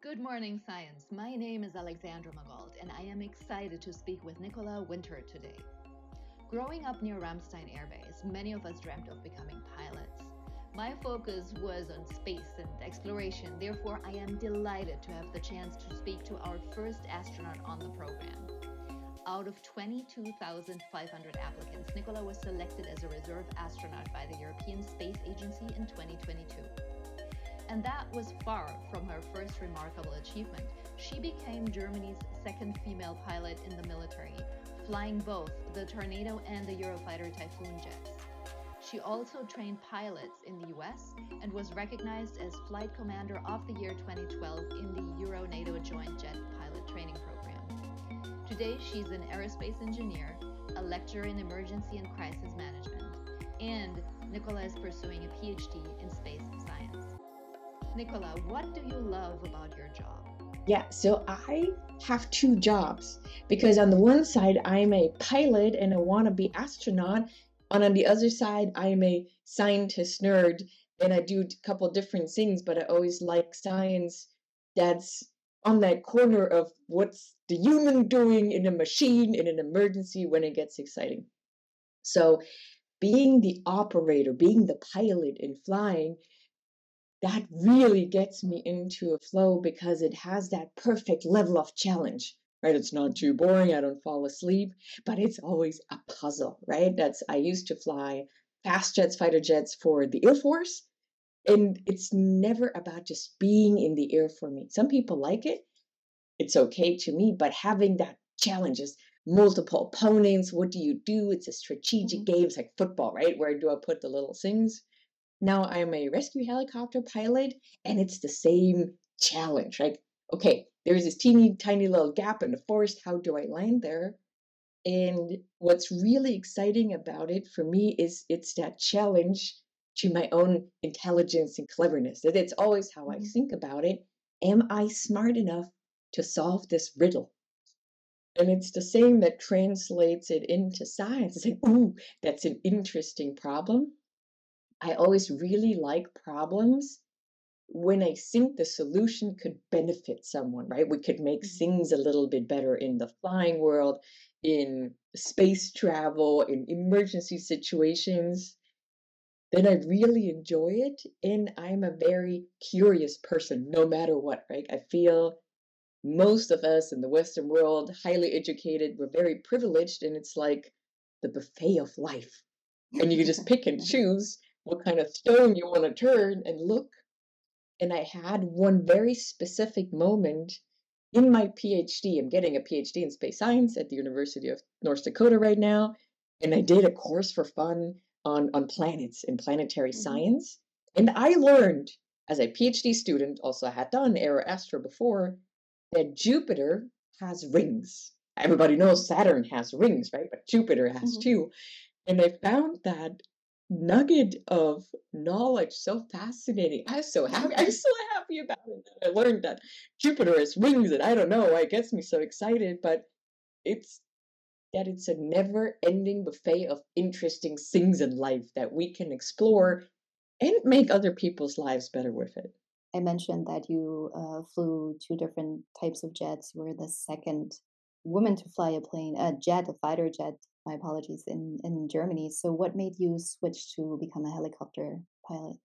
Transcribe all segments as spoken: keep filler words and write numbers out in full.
Good morning, science. My name is Alexandra Magault, and I am excited to speak with Nicola Winter today. Growing up near Ramstein Air Base, many of us dreamt of becoming pilots. My focus was on space and exploration, therefore, I am delighted to have the chance to speak to our first astronaut on the program. Out of twenty-two thousand five hundred applicants, Nicola was selected as a reserve astronaut by the European Space Agency in twenty twenty-two. And that was far from her first remarkable achievement. She became Germany's second female pilot in the military, flying both the Tornado and the Eurofighter Typhoon jets. She also trained pilots in the U S and was recognized as Flight Commander of the Year twenty twelve in the Euro-NATO Joint Jet Pilot Training Program. Today, she's an aerospace engineer, a lecturer in emergency and crisis management, and Nicola is pursuing a PhD in space science. Nicola, what do you love about your job? Yeah, so I have two jobs because on the one side, I'm a pilot and a wannabe astronaut. And on the other side, I'm a scientist nerd and I do a couple different things, but I always like science that's on that corner of what's the human doing in a machine in an emergency when it gets exciting. So being the operator, being the pilot in flying, that really gets me into a flow because it has that perfect level of challenge, right? It's not too boring. I don't fall asleep, but it's always a puzzle, right? That's, I used to fly fast jets, fighter jets for the Air Force. And it's never about just being in the air for me. Some people like it. It's okay to me, but having that challenge is multiple opponents. What do you do? It's a strategic Mhm. game. It's like football, right? Where do I put the little things? Now I'm a rescue helicopter pilot, and it's the same challenge, right? Okay, there's this teeny tiny little gap in the forest. How do I land there? And what's really exciting about it for me is it's that challenge to my own intelligence and cleverness. That it's always how I Mhm. think about it. Am I smart enough to solve this riddle? And it's the same that translates it into science. It's like, ooh, that's an interesting problem. I always really like problems when I think the solution could benefit someone, right? We could make Mhm. things a little bit better in the flying world, in space travel, in emergency situations. Then I really enjoy it. And I'm a very curious person, no matter what, right? I feel most of us in the Western world, highly educated, we're very privileged, and it's like the buffet of life. And you can just pick and Nice. choose what kind of stone you want to turn and look. And I had one very specific moment in my PhD. I'm getting a PhD in space science at the University of North Dakota right now. And I did a course for fun on, on planets and planetary Mhm. science. And I learned as a PhD student, also I had done Aeroastro before, that Jupiter has rings. Everybody knows Saturn has rings, right? But Jupiter has Mhm. two. And I found that nugget of knowledge so fascinating. I was so happy. I'm so happy about it that I learned that Jupiter has rings, and I don't know why it gets me so excited, but it's that it's a never-ending buffet of interesting things in life that we can Mhm. explore and make other people's lives better with it. I mentioned that you uh, flew two different types of jets. Were the second woman to fly a plane, a jet, a fighter jet. My apologies, in in Germany. So, what made you switch to become a helicopter pilot?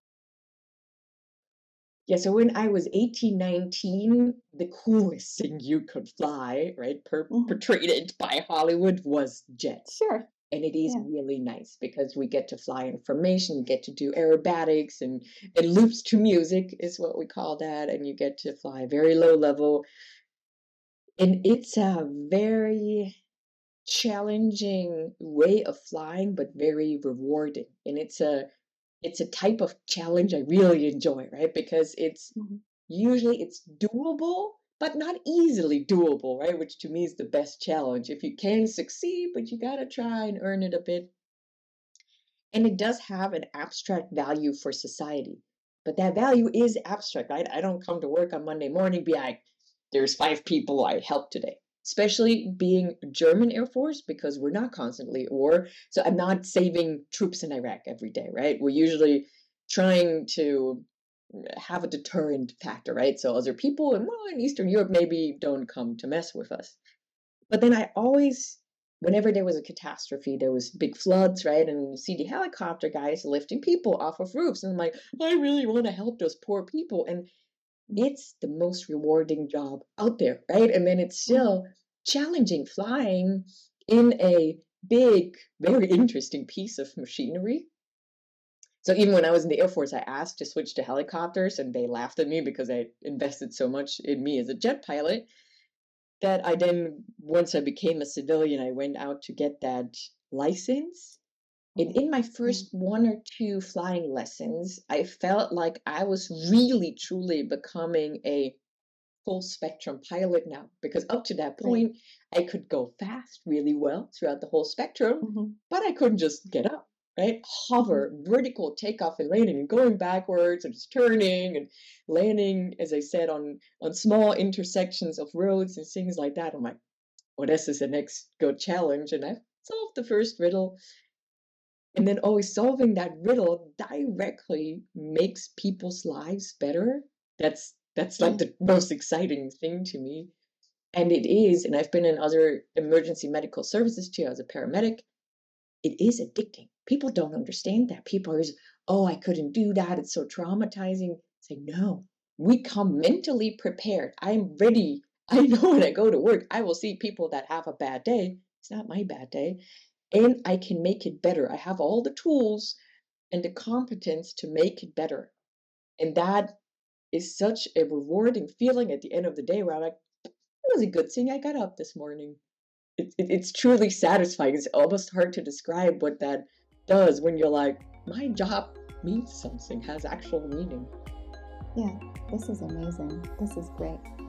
Yeah, so when I was eighteen, nineteen, the coolest thing you could fly, right, Hmm. perpetrated by Hollywood was jets. Sure. And it is Yeah. really nice because we get to fly in formation, you get to do aerobatics and it loops to music is what we call that. And you get to fly very low level. And it's a very challenging way of flying, but very rewarding. And it's a it's a type of challenge I really enjoy, right? Because it's Hmm. usually it's doable, but not easily doable, right? Which to me is the best challenge. If you can succeed, but you gotta try and earn it a bit. And it does have an abstract value for society. But that value is abstract, right? I don't come to work on Monday morning be like, there's five people I helped today. Especially being German Air Force because we're not constantly at war. So I'm not saving troops in Iraq every day, right? We're usually trying to have a deterrent factor, right? So other people in, well, in Eastern Europe maybe don't come to mess with us. But then I always, whenever there was a catastrophe, there was big floods, right? And you see the helicopter guys lifting people off of roofs. And I'm like, I really want to help those poor people. And it's the most rewarding job out there, right? And then it's still challenging flying in a big, very interesting piece of machinery. So even when I was in the Air Force, I asked to switch to helicopters, and they laughed at me because I invested so much in me as a jet pilot that I then, once I became a civilian, I went out to get that license. And in my first one or two flying lessons, I felt like I was really, truly becoming a full spectrum pilot now. Because up to that point, right, I could go fast really well throughout the whole spectrum, mm-hmm. but I couldn't just get up, right? Hover, mm-hmm. vertical takeoff and landing, and going backwards and just turning and landing, as I said, on, on small intersections of roads and things like that. I'm like, well, this is the next good challenge. And I solved the first riddle. And then always solving that riddle directly makes people's lives better. That's that's like the most exciting thing to me. And it is, and I've been in other emergency medical services too as a paramedic. It is addicting. People don't understand that. People are, oh, I couldn't do that. It's so traumatizing. Say, no, we come mentally prepared. I'm ready. I know when I go to work, I will see people that have a bad day. It's not my bad day. And I can make it better. I have all the tools and the competence to make it better. And that is such a rewarding feeling at the end of the day where I'm like, it was a good thing I got up this morning. It, it, it's truly satisfying. It's almost hard to describe what that does when you're like, my job means something, has actual meaning. Yeah, this is amazing. This is great.